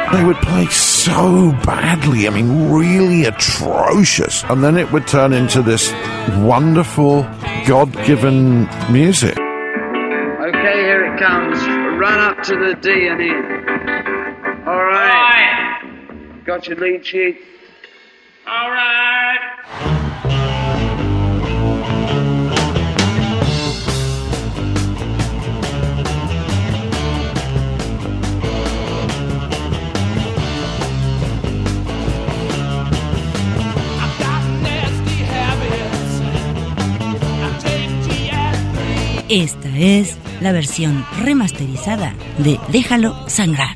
They would play so badly, I mean, really atrocious. And then it would turn into this wonderful, God-given music. Okay, here it comes. Run up to the D and E. All right. Got your lead sheet? All right. Esta es la versión remasterizada de Déjalo Sangrar.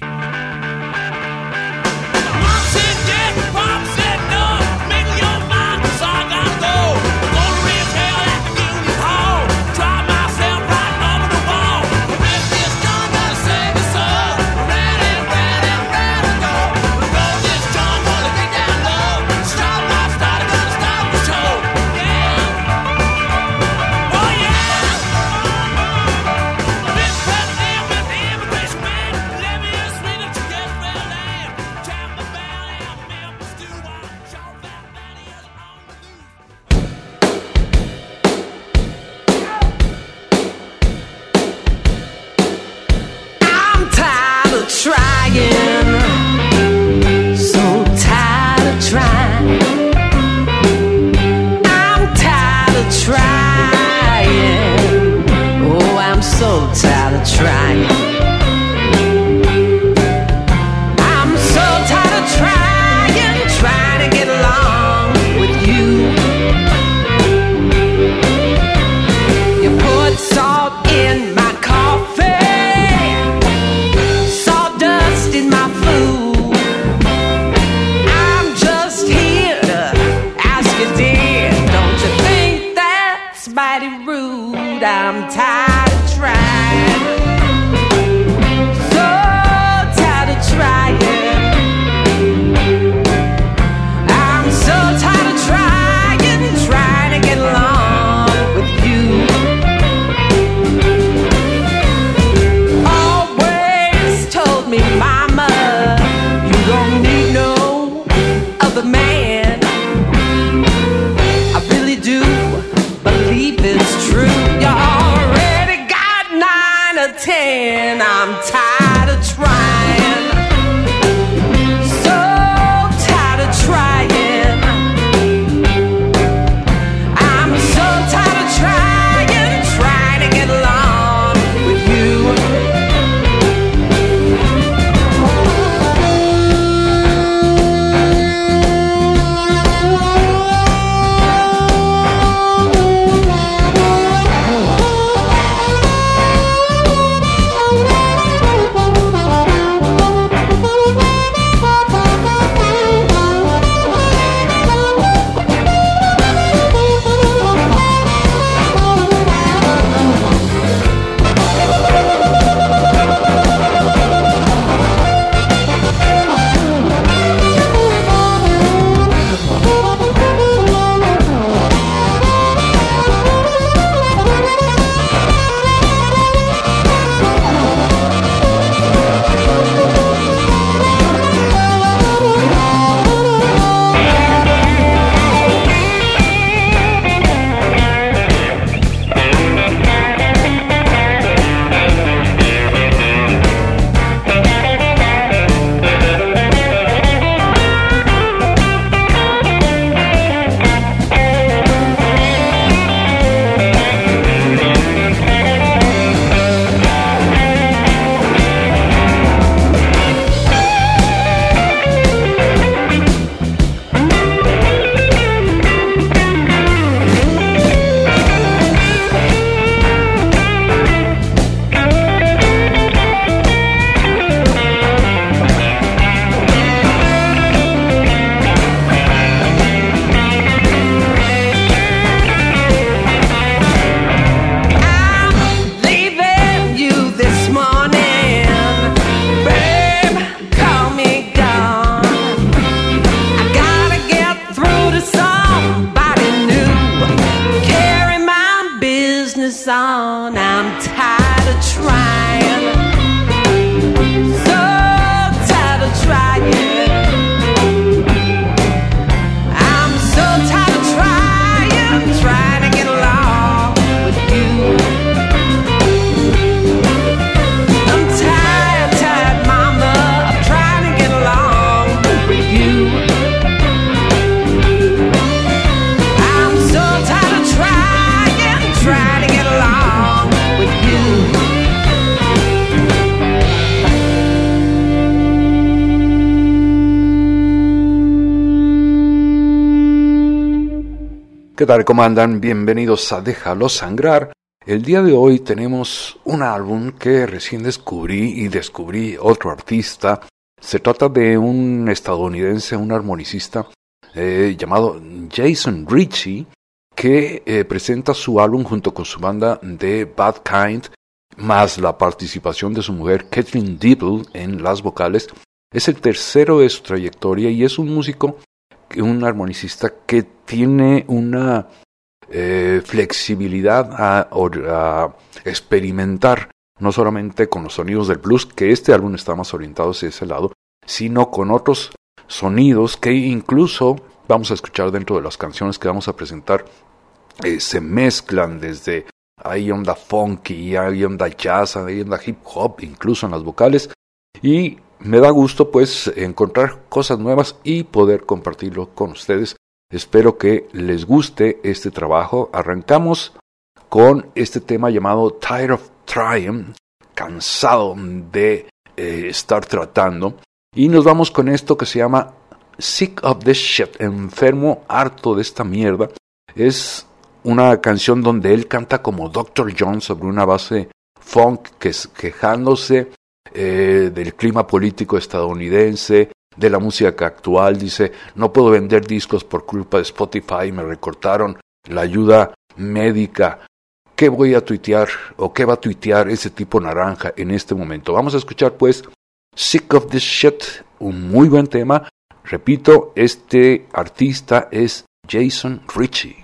¿Qué tal? ¿Cómo andan? Bienvenidos a Déjalo Sangrar. El día de hoy tenemos un álbum que recién descubrí otro artista. Se trata de un estadounidense, un armonicista llamado Jason Ritchie, que presenta su álbum junto con su banda The Bad Kind, más la participación de su mujer Kathleen Dibble en las vocales. Es el tercero de su trayectoria y es un músico, un armonicista que tiene una flexibilidad a experimentar no solamente con los sonidos del blues, que este álbum está más orientado hacia ese lado, sino con otros sonidos que incluso vamos a escuchar dentro de las canciones que vamos a presentar. Se mezclan desde hay onda funky, hay onda jazz, hay onda hip hop, incluso en las vocales, y me da gusto pues encontrar cosas nuevas y poder compartirlo con ustedes. Espero que les guste este trabajo. Arrancamos con este tema llamado Tired of Trying, cansado de estar tratando, y nos vamos con esto que se llama Sick of This Shit, enfermo, harto de esta mierda. Es una canción donde él canta como Dr. John sobre una base funk, quejándose del clima político estadounidense, de la música actual. Dice: no puedo vender discos por culpa de Spotify, me recortaron la ayuda médica. ¿Qué voy a tuitear o qué va a tuitear ese tipo naranja en este momento? Vamos a escuchar pues Sick of This Shit, un muy buen tema. Repito, este artista es Jason Ritchie.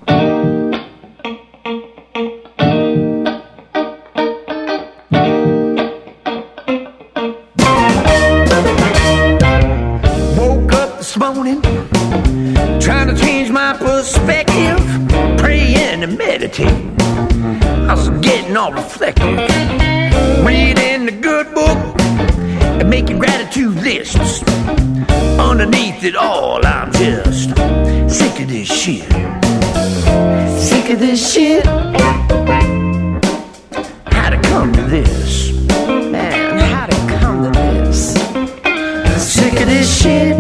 This morning, trying to change my perspective, praying and meditating. I was getting all reflective, reading the good book and making gratitude lists. Underneath it all, I'm just sick of this shit. Sick of this shit. How'd it come to this? Man, how'd it come to this? Sick of this shit.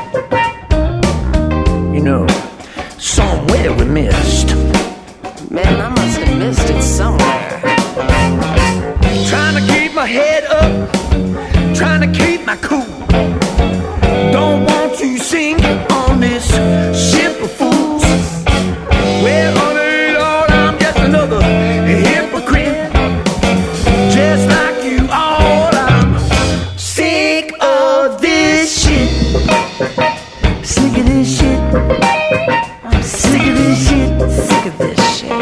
You know, somewhere we missed. Man, I must have missed it somewhere. Trying to keep my head up, trying to keep my cool. Don't want to sink on this ship of fools. Well, on it all, I'm just another hypocrite. Just like you all, I'm sick of this shit. Sick of this shit. I'm sick of this shit. Sick of this shit.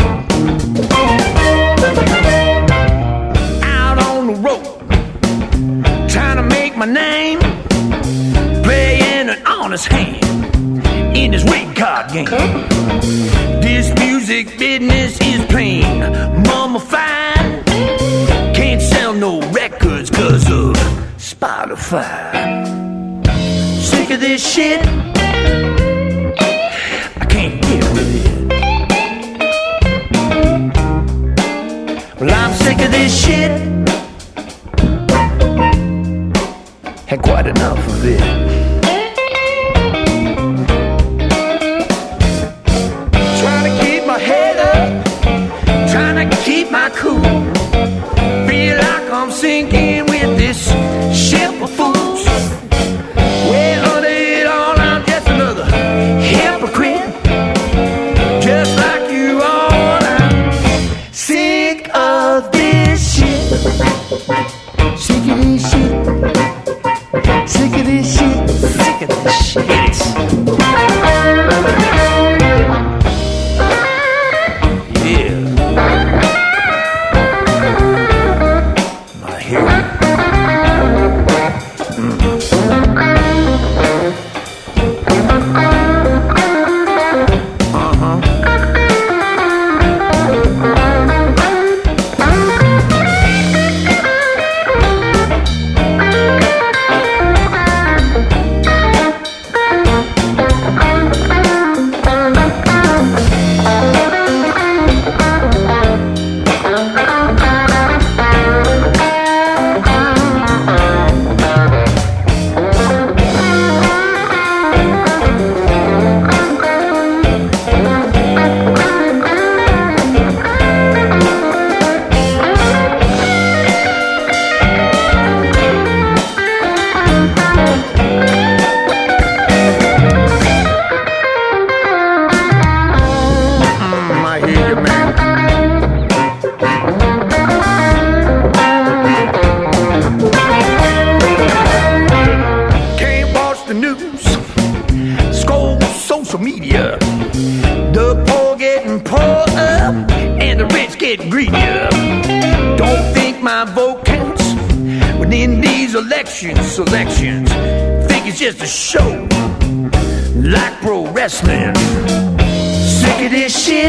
Out on the road, trying to make my name, playing an honest hand in this ring card game. This music business is plain mummified. Can't sell no records 'cause of Spotify. Sick of this shit. I can't get with it. Well, I'm sick of this shit. Had quite enough of it. Trying to keep my head up, trying to keep my cool. Feel like I'm sinking with this ship of fools. Well, on it all, I'm just another hypocrite. Just like you all, I'm sick of this shit. Sick of this shit. Sick of this shit. Sick of this shit. Yeah. Now here. in these selections. Think it's just a show, like pro wrestling. Sick of this shit,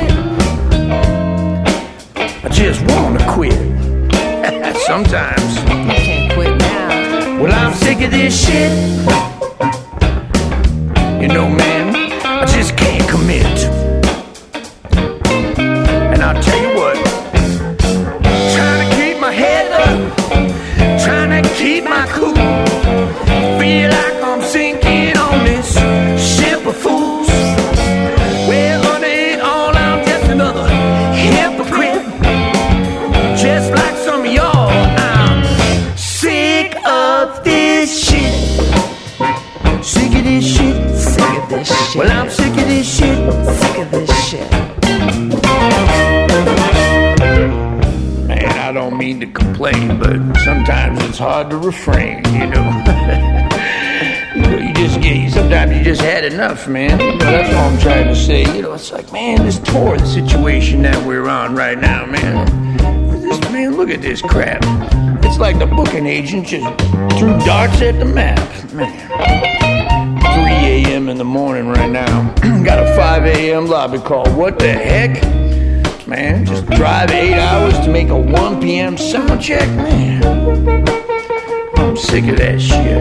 I just wanna quit. Sometimes I can't quit now. well, I'm sick of this shit. You know, man, I just can't commit. And I'll tell you what, trying to keep my head up, trying to keep my cool. Feel like I'm sinking on this ship of fools. Well, under it all, I'm just another hypocrite. Just like some of y'all, I'm sick of this shit. Sick of this shit. Sick of this shit. Well, I'm sick of this shit. Sick of this shit. Man, I don't mean to complain, but sometimes it's hard to refrain, you know. Sometimes you just had enough, man. You know, that's all I'm trying to say. You know, it's like, man, this torrid situation that we're on right now, man. Man, look at this crap. It's like the booking agent just threw darts at the map, man. 3 a.m. in the morning right now. Got a 5 a.m. lobby call. What the heck? Man, just drive 8 hours to make a 1 p.m. sound check? Man, I'm sick of that shit.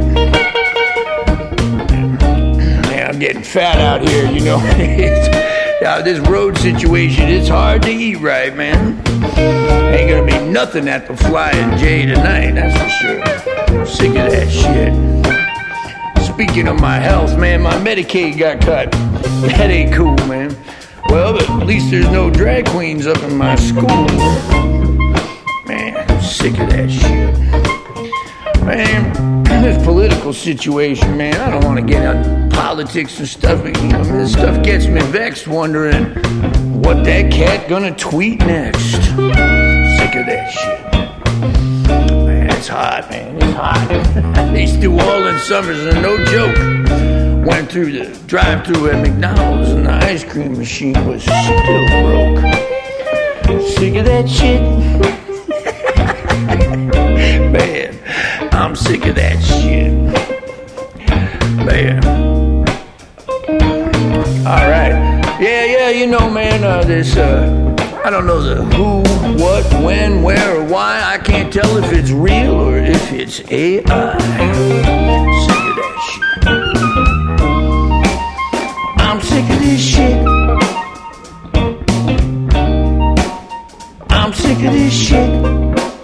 Man, I'm getting fat out here, you know. This road situation, it's hard to eat right, man. Ain't gonna be nothing at the Flying J tonight, that's for sure. I'm sick of that shit. Speaking of my health, man, my Medicaid got cut. That ain't cool, man. Well, but at least there's no drag queens up in my school. Man, I'm sick of that shit. Man, this political situation, man, I don't want to get on politics and stuff. You know, this stuff gets me vexed, wondering what that cat gonna tweet next. Sick of that shit. Man, it's hot, man, it's hot. These New Orleans summers are no joke. Went through the drive-thru at McDonald's and the ice cream machine was still broke. Sick of that shit. Man, I'm sick of that shit. Man. Alright. Yeah, you know, man, this, I don't know the who, what, when, where, or why. I can't tell if it's real or if it's AI. Sick of that shit. I'm sick of this shit. I'm sick of this shit.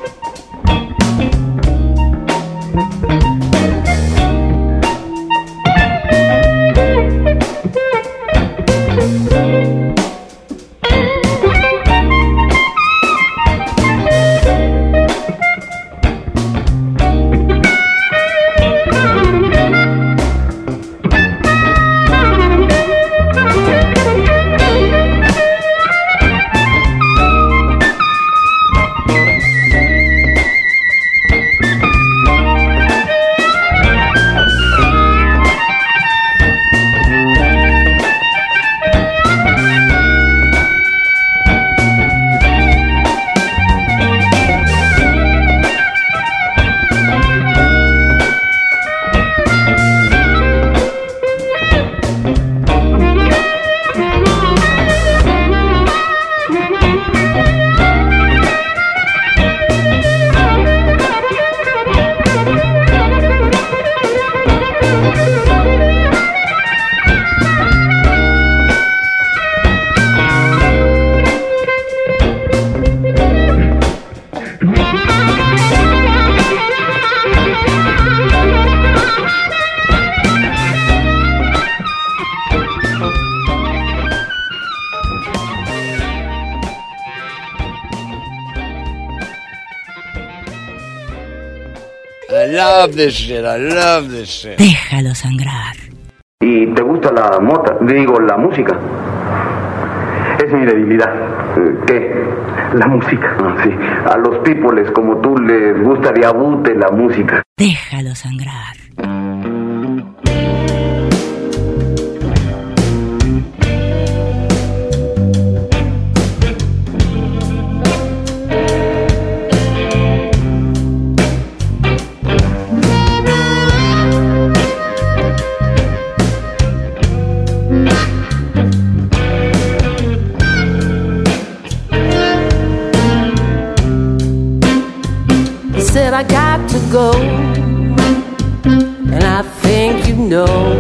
I love this shit, I love this shit. Déjalo sangrar. ¿Y te gusta la la música? Es mi debilidad. ¿Qué? La música. Sí. A los peoples como tú les gusta de abute la música. Déjalo sangrar. ago, and I think you know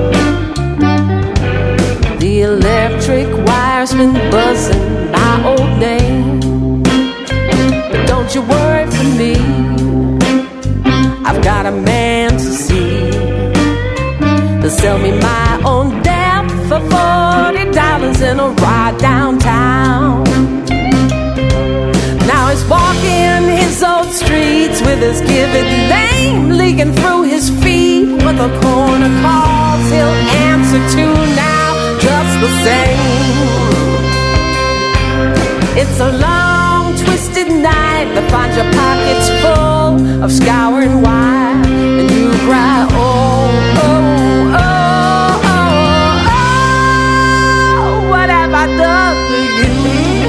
the electric wire's been buzzing my old name. But don't you worry for me, I've got a man to see. They'll sell me my own death for $40 in a ride downtown. Now he's walking his old streets with his given name leaking through his feet. What the corner calls he'll answer to now, just the same. It's a long twisted night that finds your pockets full of scouring wire, and you cry, oh, oh, oh, oh, oh, what have I done to you?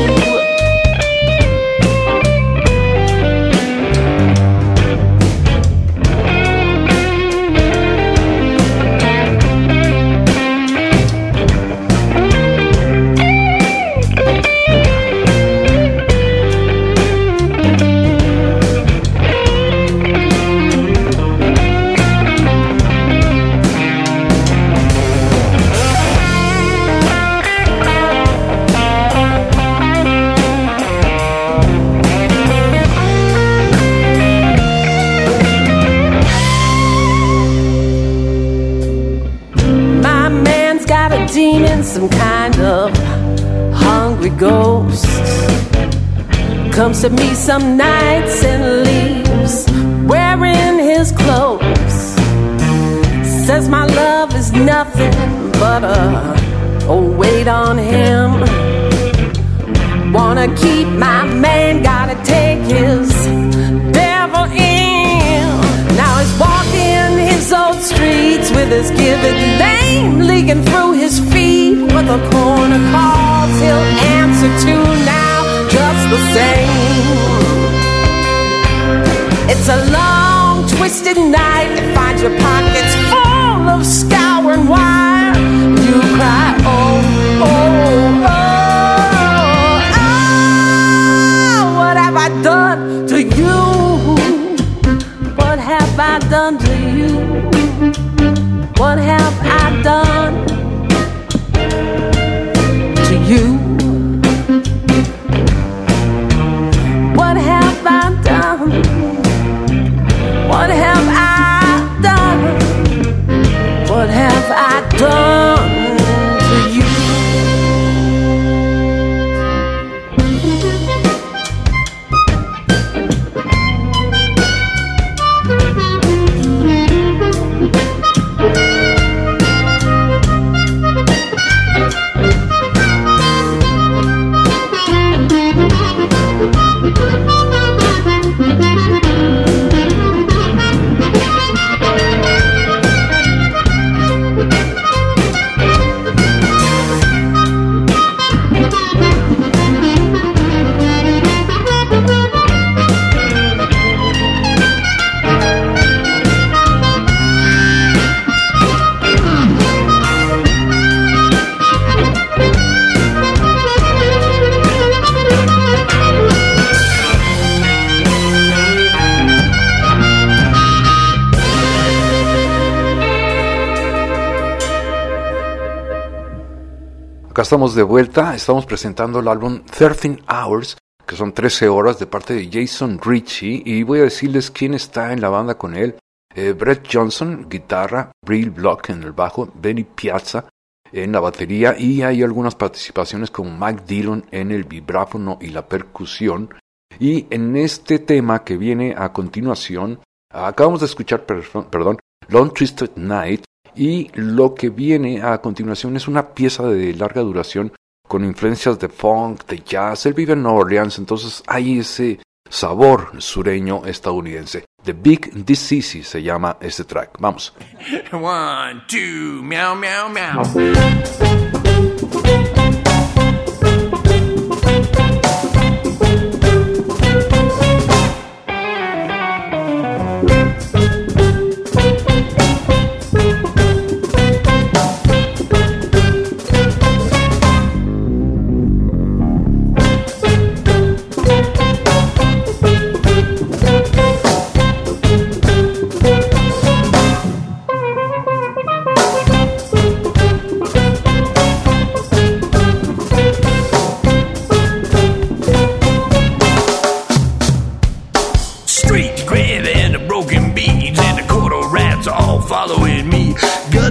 Some kind of hungry ghost comes to me some nights and leaves wearing his clothes. Says my love is nothing but a weight on him. Wanna keep my man, gotta take his devil in. Now he's walking his old streets with his given name leaking through his feet. What the corner calls he'll answer to now, just the same. It's a long twisted night that finds your pockets full of scouring wire. You cry, oh, oh, oh, oh, what have I done to you? What have I done to you? What have I done to you? What have I done? What have I done? What have I done to you? Acá estamos de vuelta, estamos presentando el álbum 13 Hours, que son 13 horas de parte de Jason Ritchie, y voy a decirles quién está en la banda con él. Brett Johnson, guitarra, Brill Block en el bajo, Benny Piazza en la batería, y hay algunas participaciones con Mike Dillon en el vibráfono y la percusión. Y en este tema que viene a continuación, acabamos de escuchar, Long Twisted Night, y lo que viene a continuación es una pieza de larga duración con influencias de funk, de jazz. Él vive en Nueva Orleans, entonces hay ese sabor sureño estadounidense. The Big Disease se llama este track. Vamos. 1, 2, meow, meow, meow.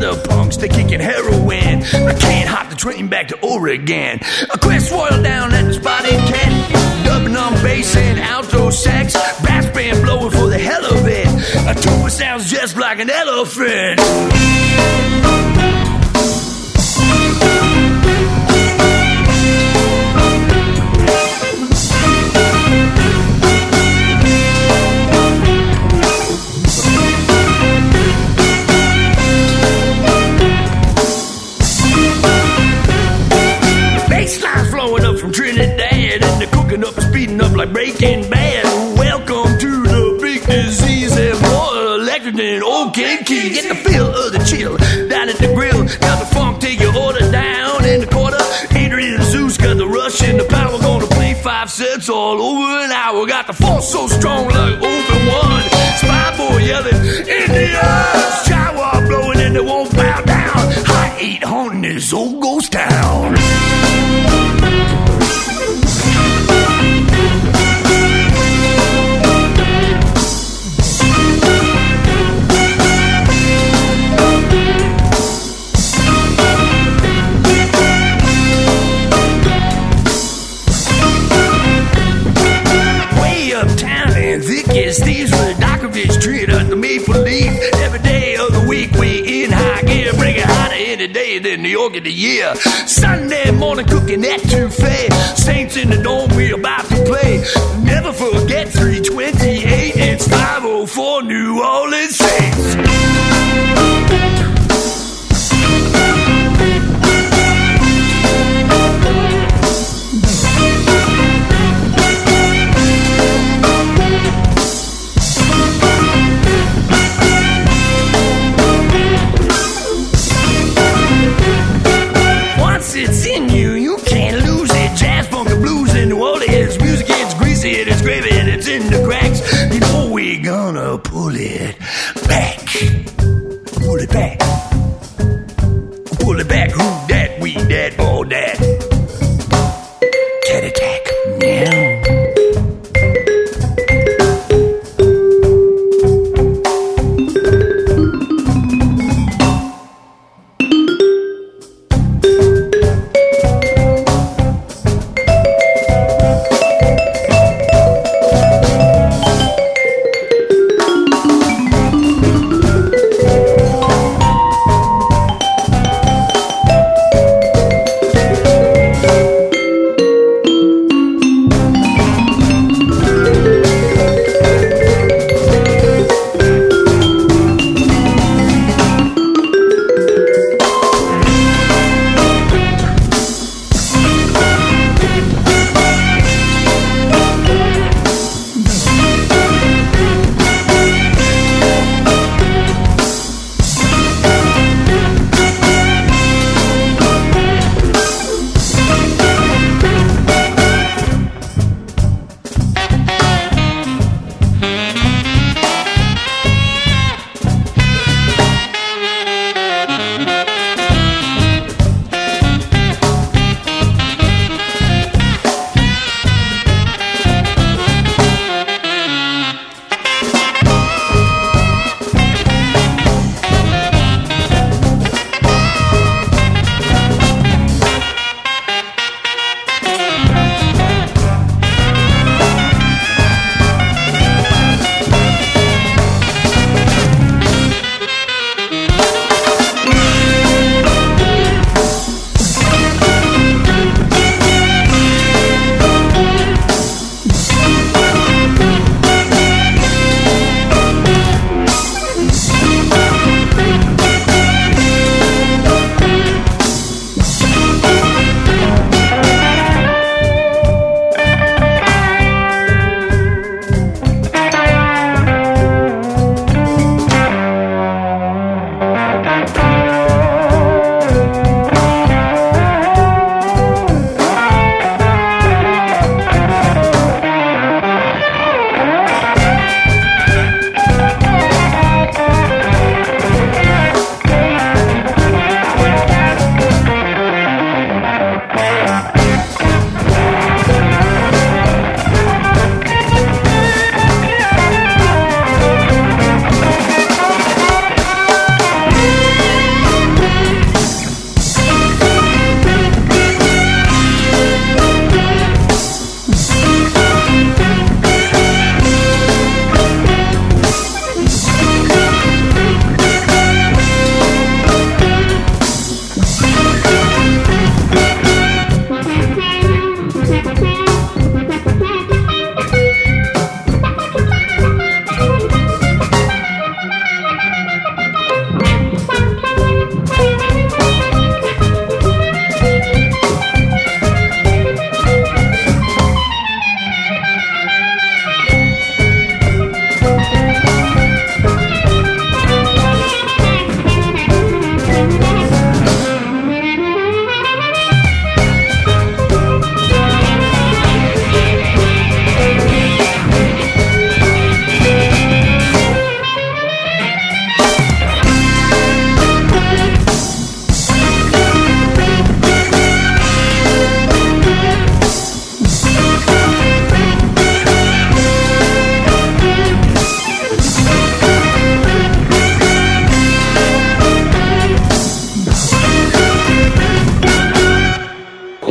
other punks, they kicking heroin. I can't hop the train back to Oregon. A quit swirl down at the Spotted Cat, dubbing on bass and alto sax, brass band blowing for the hell of it. A tuba sounds just like an elephant. From Trinidad, and they're cooking up and speeding up like Breaking Bad. Welcome to the big disease, and more electric than old King Key. Get the feel of the chill down at the grill. Got the funk, take your order down in the quarter. Adrian Zeus got the rush and the power. Gonna play 5 sets all over an hour. Got the force so strong like Obi-Wan. Spy boy yelling, Indians! Chihuahua blowing and they won't bow down. High 8 haunting this old ghost town. Thieves with a Dockovich tree at the Maple Leaf. Every day of the week we in high gear, bring it hotter any day than New York of the year. Sunday morning cooking that touffee. Saints in the dome, we about to play. Never forget 328. It's 504 New Orleans Saints. It's in you, you can't lose it. Jazz, funk, and blues in New Orleans. Music, it's greasy, it's gravy, it's in the cracks. You know we're gonna pull it back. Pull it back. Pull it back. Who that? We that, all that. Cat attack. Meow.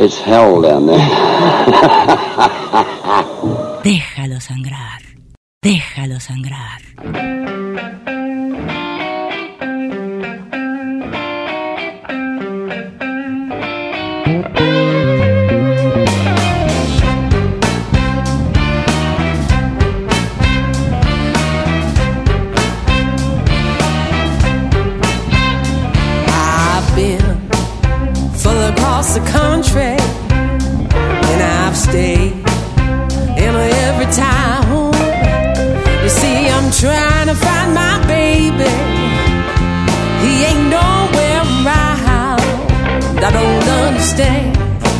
It's hell down there. Déjalo sangrar. Déjalo sangrar. I've been full across the country, and I've stayed in every town. You see, I'm trying to find my baby. He ain't nowhere around. I don't understand.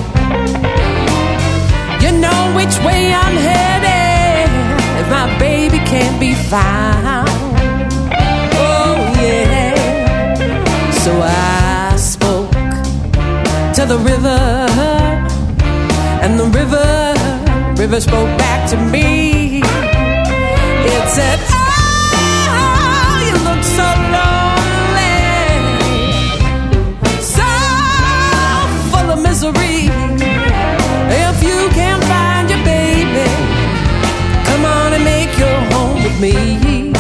You know which way I'm headed if my baby can't be found. Oh yeah. So I spoke to the river, and the river spoke back to me. It said, oh, you look so lonely, so full of misery. If you can't find your baby, come on and make your home with me.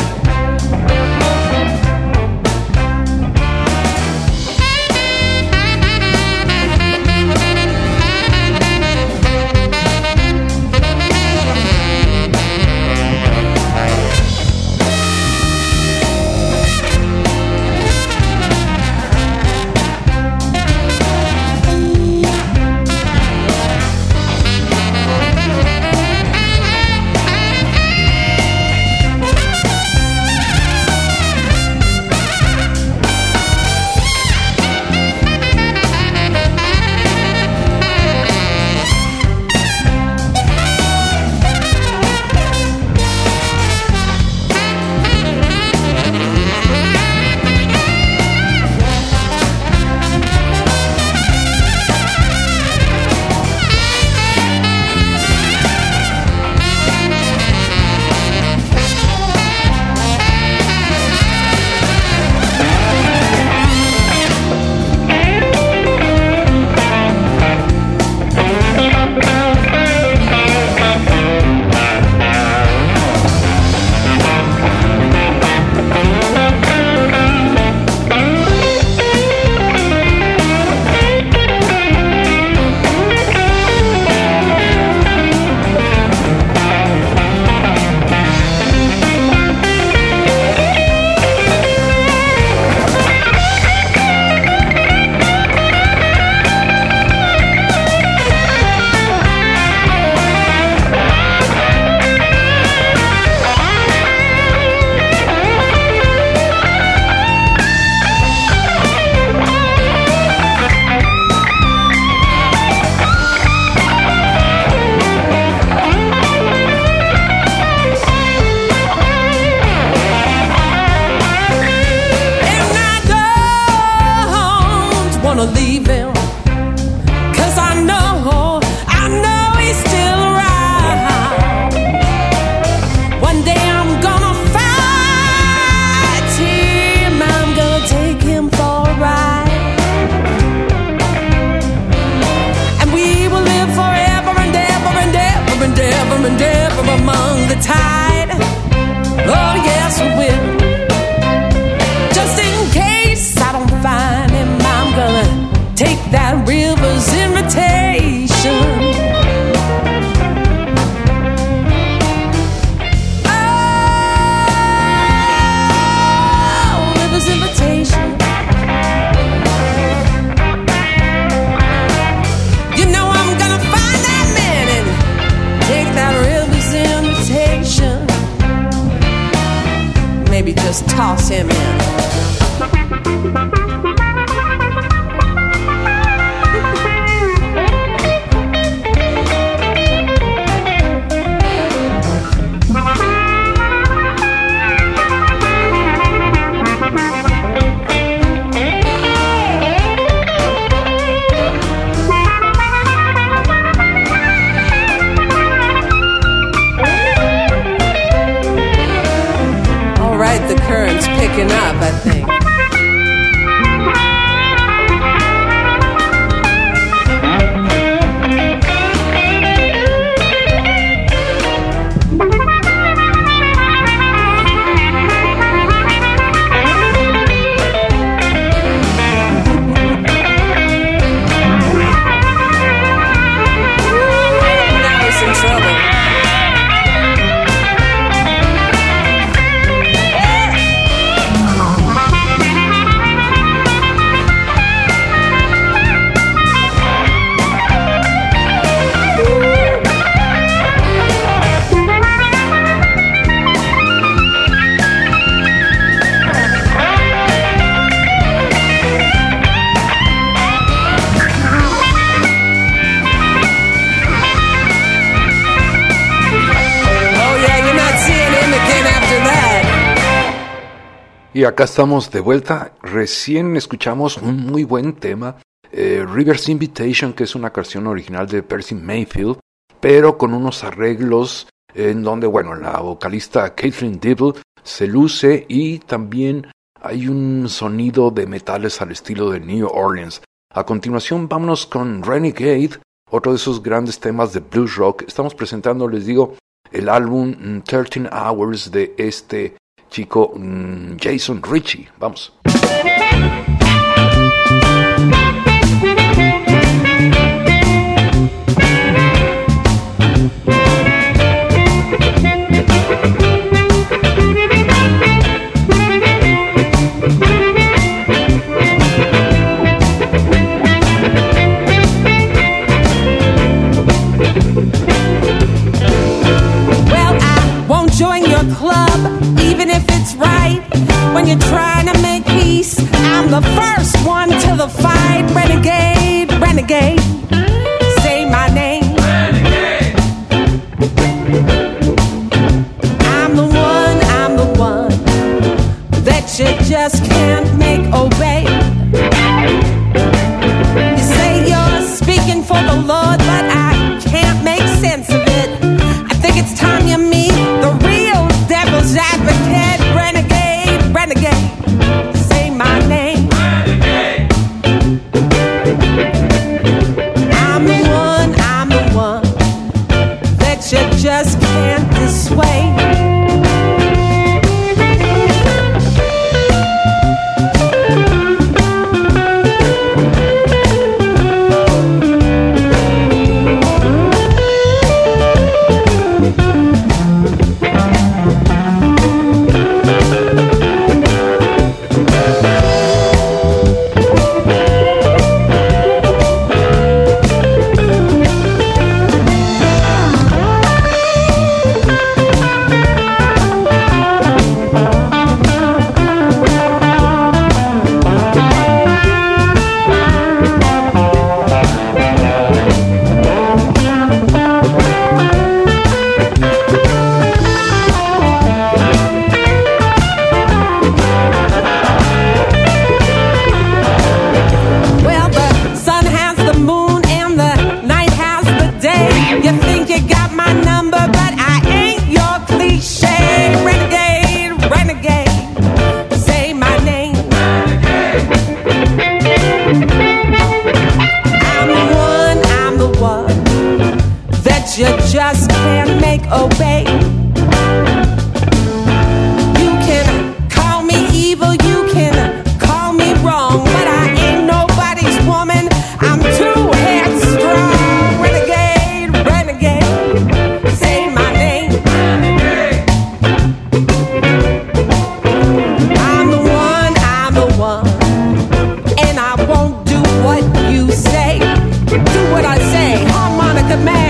Leave him, 'cause I know he's still around. One day I'm gonna find him, I'm gonna take him for a ride, and we will live forever and ever and ever and ever and ever among the tide. Oh yes we will. Just in case I don't find him, I'm gonna take that river's invitation. Oh, river's invitation. You know I'm gonna find that man and take that river's invitation. Maybe just toss him in. The current's picking up, I think. Y acá estamos de vuelta. Recién escuchamos un muy buen tema, River's Invitation, que es una canción original de Percy Mayfield, pero con unos arreglos en donde, bueno, la vocalista Catherine Dibble se luce y también hay un sonido de metales al estilo de New Orleans. A continuación, vámonos con Renegade, otro de esos grandes temas de blues rock. Estamos presentando, les digo, el álbum 13 Hours de este chico Jason Ritchie. Vamos. Join your club, even if it's right. When you're trying to make peace, I'm the first one to the fight. Renegade, renegade, say my name. Renegade. I'm the one that you just can't make obey. You say you're speaking for the Lord, but I can't make sense of it. I think it's time you meet the real devil's advocate. Renegade, renegade, say my name. Renegade. I'm the one that you just can't dissuade. You just can't make obey. You can call me evil, you can call me wrong, but I ain't nobody's woman. I'm too headstrong. Renegade, renegade, say my name. Renegade. I'm the one, and I won't do what you say. Do what I say, harmonica man.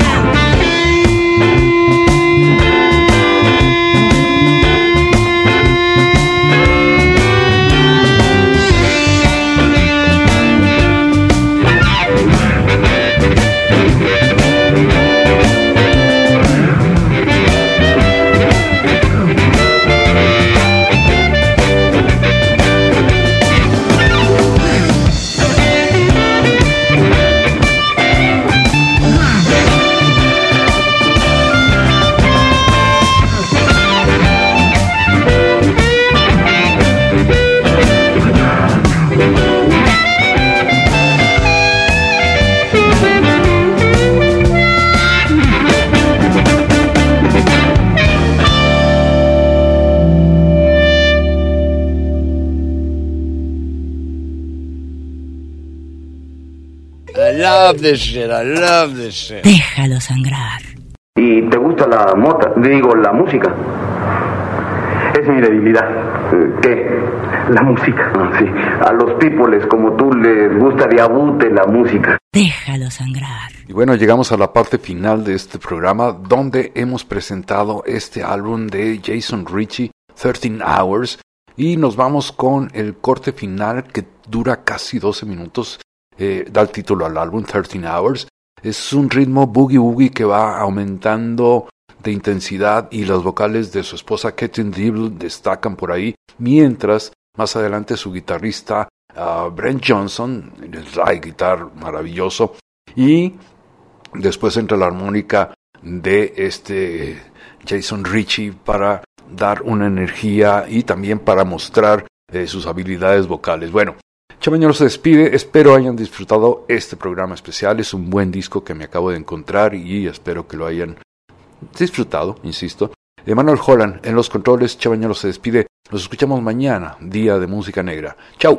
I love this shit. Déjalo sangrar. ¿Y te gusta la mota? Digo, la música. Es mi debilidad. ¿Qué? La música. Sí. A los peoples como tú les gusta de abute la música. Déjalo sangrar. Y bueno, llegamos a la parte final de este programa donde hemos presentado este álbum de Jason Ritchie, 13 Hours, y nos vamos con el corte final que dura casi 12 minutos. Da el título al álbum, 13 Hours. Es un ritmo boogie-woogie que va aumentando de intensidad y las vocales de su esposa Catherine Dibble destacan por ahí, mientras Más adelante su guitarrista Brent Johnson, el slide guitar maravilloso, y después entra la armónica de Jason Ritchie para dar una energía y también para mostrar sus habilidades vocales. Bueno, Chamañero se despide, espero hayan disfrutado este programa especial, es un buen disco que me acabo de encontrar y espero que lo hayan disfrutado, insisto. Emanuel Holland en los controles, Chamañero se despide, nos escuchamos mañana, día de música negra. ¡Chao!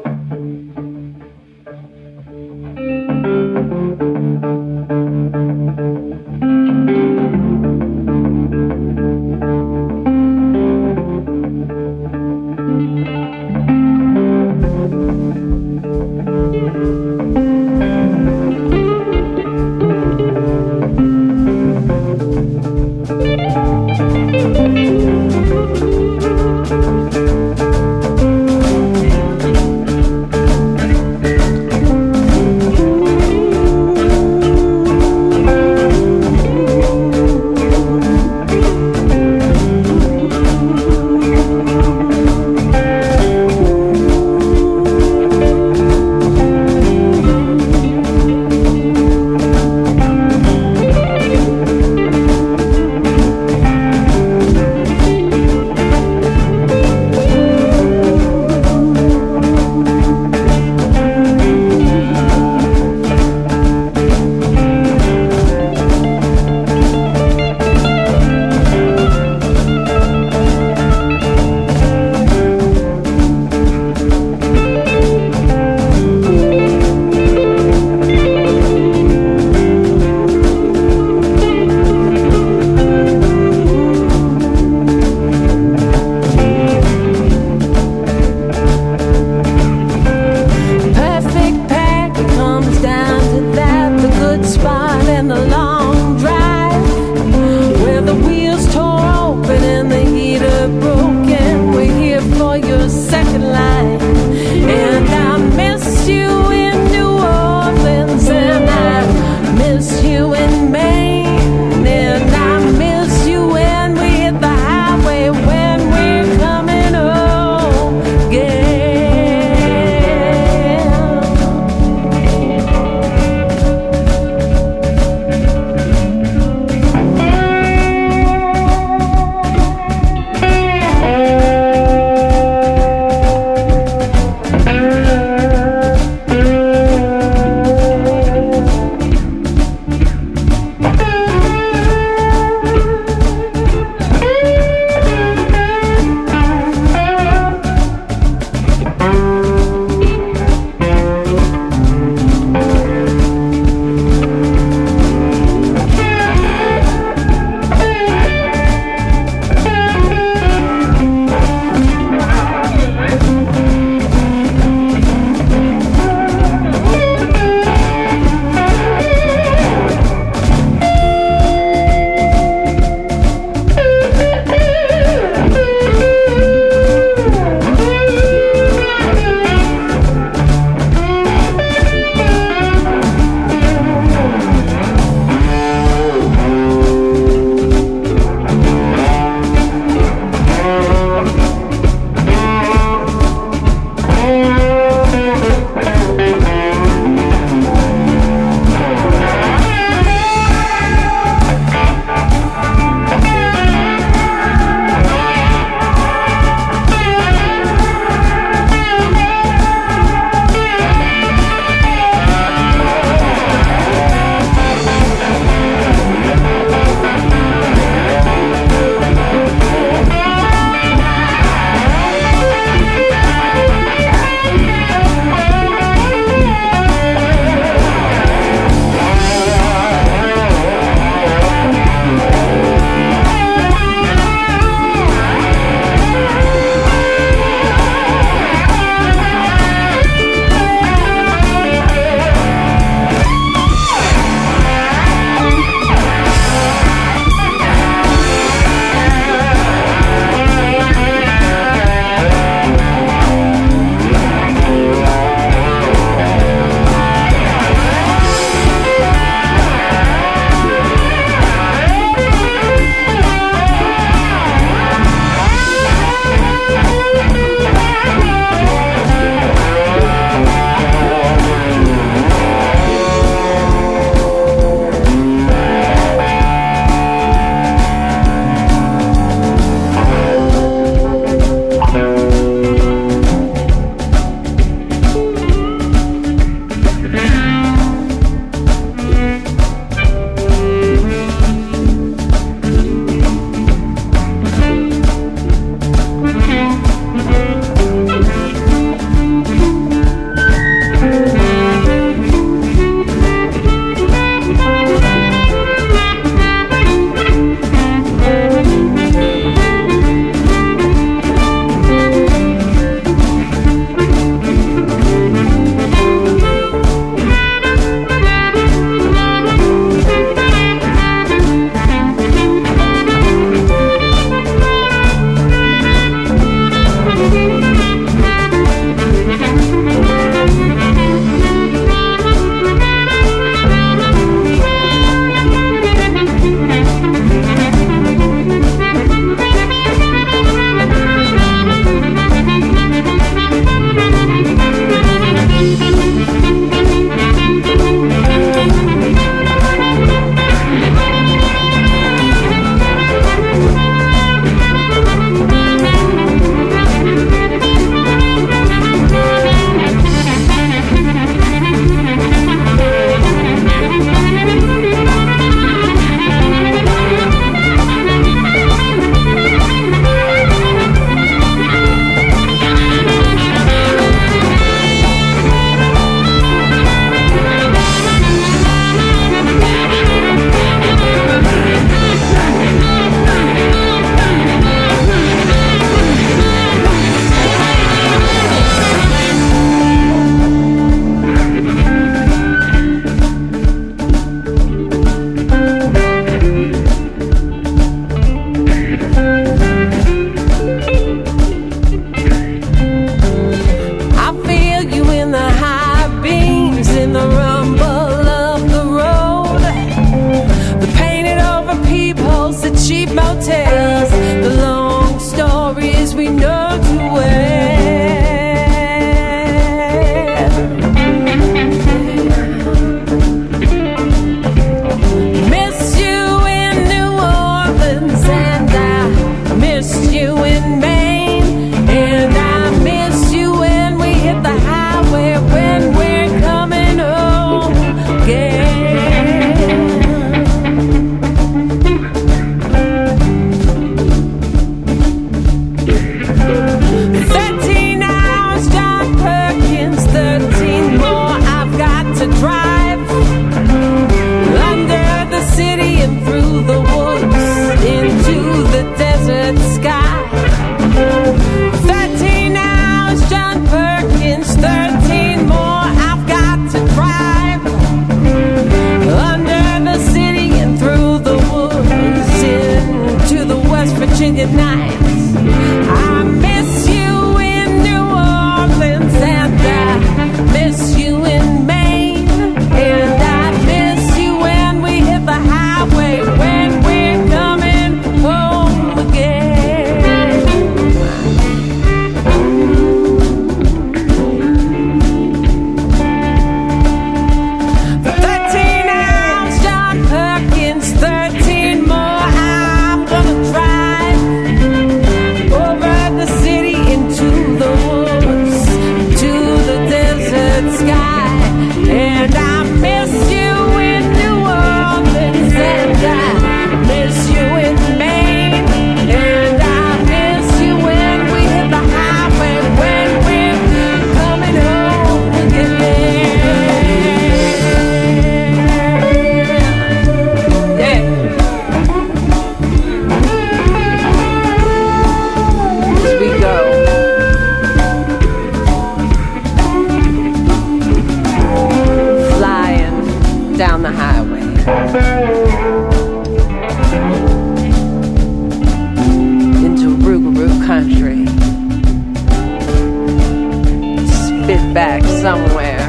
back somewhere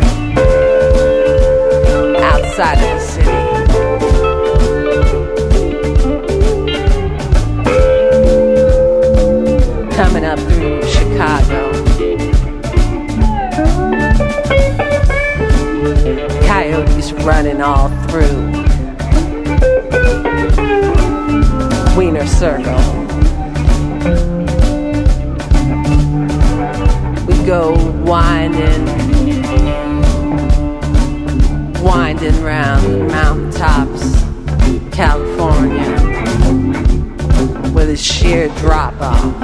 outside of the city. Coming up through Chicago. Coyotes running all through Wiener Circle. We go winding round the mountaintops, California, with a sheer drop-off.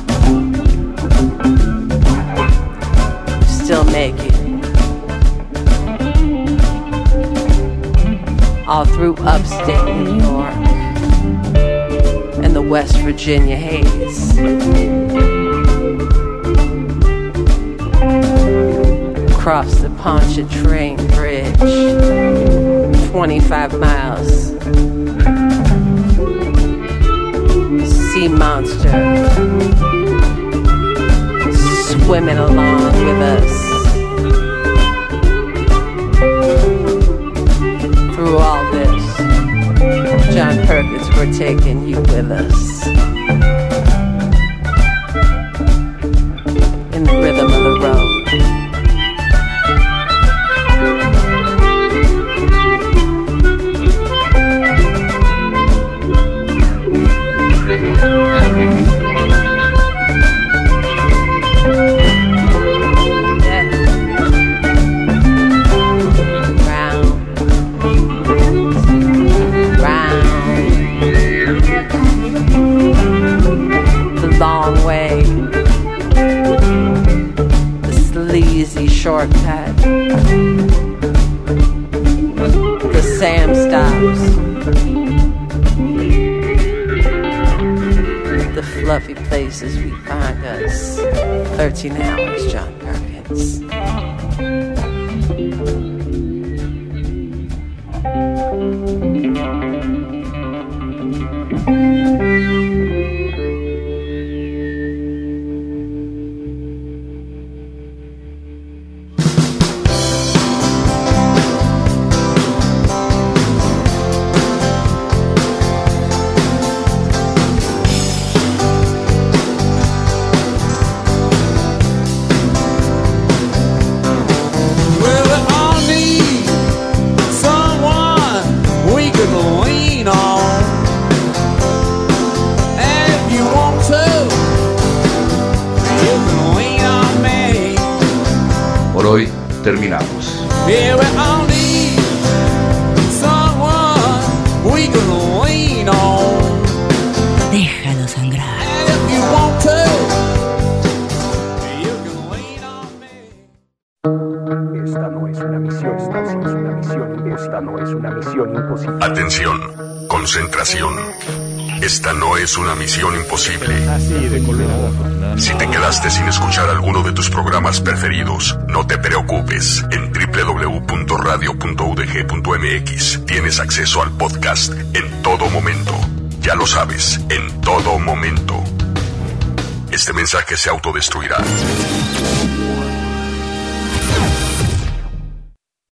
Still make it all through upstate New York and the West Virginia haze. Across the Pontchartrain Bridge, 25 miles. Sea monster swimming along with us. Through all this, John Perkins, we're taking you with us. In the rhythm of the road. Shortcut. The Sam stops. The fluffy places we find us. 13 hours, John Perkins. Terminamos. Déjalo sangrar. Esta no es una misión, esta no es una misión imposible. Atención, concentración. Esta no es una misión imposible. Si te quedaste sin escuchar alguno de tus programas preferidos, no te preocupes. En www.radio.udg.mx tienes acceso al podcast en todo momento. Ya lo sabes, en todo momento. Este mensaje se autodestruirá.